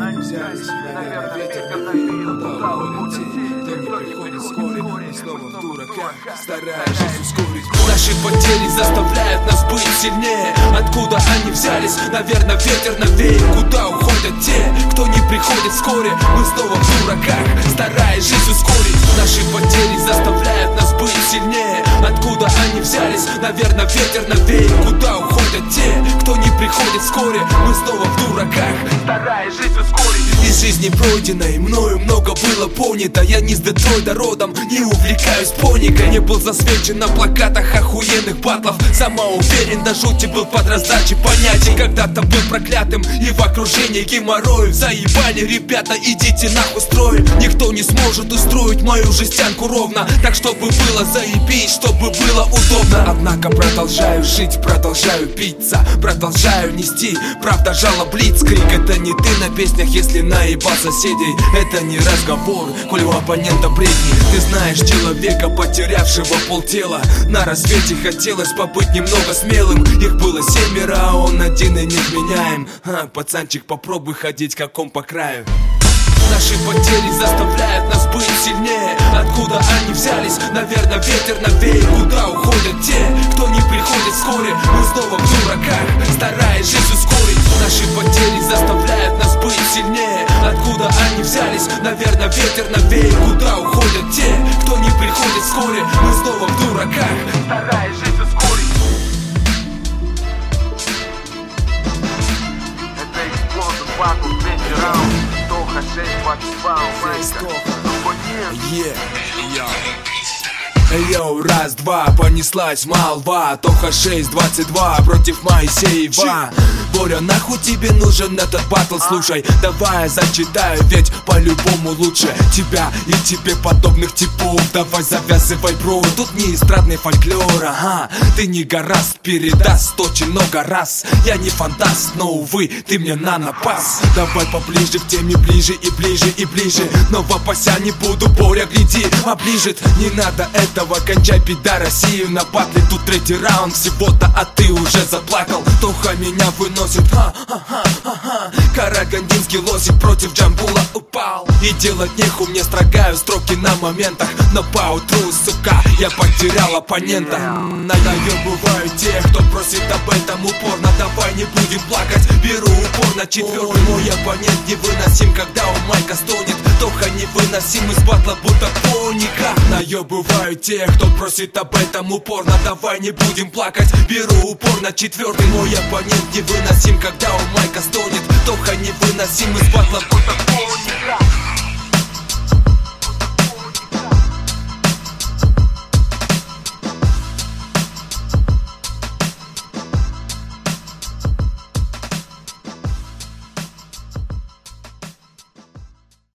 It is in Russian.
они взялись, наверное, ветер навеет, куда уходят те, кто не приходит вскоре, и снова в дураках, стараясь ускорить. Наши потери заставляют нас быть сильнее. Откуда они взялись? Наверное, ветер навеет. Куда уходят те, кто не приходит вскоре? Мы снова в дураках, стараясь жизнь ускорить. Наши потери заставляют нас быть сильнее. Откуда они взялись? Наверное, ветер навеет. Куда уходят те, кто не приходит вскоре? Мы снова в дураках, стараясь жизнь ускорить. Из жизни пройденной мною много было понято. Я не с Детройта родом, не увлекаюсь поникой. Не был засвечен на плакатах охуенных батлов. Самоуверен до жути был под раздачей понятий. Когда-то был проклятым и в окружении геморроев. Заебали, ребята, идите нахуй строим. Никто не сможет устроить мою жестянку ровно. Так чтобы было заебись, чтобы было удобно. Однако продолжаю жить, продолжаю биться, продолжаю нести, правда жалоб блицкриг. Это не ты на песнях, если наебал соседей. Это не разговор, коль у оппонента бредни. Ты знаешь человека, потерявшего полтела. На рассвете хотелось побыть немного смелым. Их было 7, а он один и невменяем. Пацанчик, попробуй ходить как он по краю. Наши потери заставляют нас быть сильнее. Откуда они взялись? Наверное, ветер навеет. Куда уходят те, кто не приходит вскоре? Мы снова в дураках, стараясь жизнь ускорить. Наши потери заставляют нас быть сильнее. Откуда они взялись? Наверное, ветер навеет. Куда уходят те, кто не приходит вскоре? Мы снова в дураках, стараясь жизнь ускорить. Это эксплозия, батл, 2 раунд. Тоха 6, 22, Йоу, раз, два, понеслась молва. Тоха 622 против Моисеева. Боря, нахуй тебе нужен этот батл? Слушай, давай я зачитаю, ведь по-любому лучше тебя и тебе подобных типов. Давай завязывай, бро, тут не эстрадный фольклор, ага. Ты не гораст, передаст очень много раз. Я не фантаст, но увы, ты мне на напас. Давай поближе к теме, ближе и ближе и ближе. Но вопася не буду, Боря, гляди, оближет. Не надо этого, кончай пида Россию на батле. Тут 3-й раунд всего-то, а ты уже заплакал. Тоха меня выносит, ха-ха-ха-ха. Карагандинский лосик против Джамбула упал. И делать неху, мне строгаю строки на моментах. Но поутру, сука, я потерял оппонента. Наебываю тех, кто просит об этом упорно. Давай не будем плакать, беру упор на 4-й. Мой оппонент невыносим, когда у майка стонет. Тоха невыносим из батла, будто поника. Наебываю тех, кто просит об этом упорно. Давай не будем плакать, беру упор на 4-й. Мой оппонент невыносим, когда у майка стонет. Тоха невыносим из батла, будто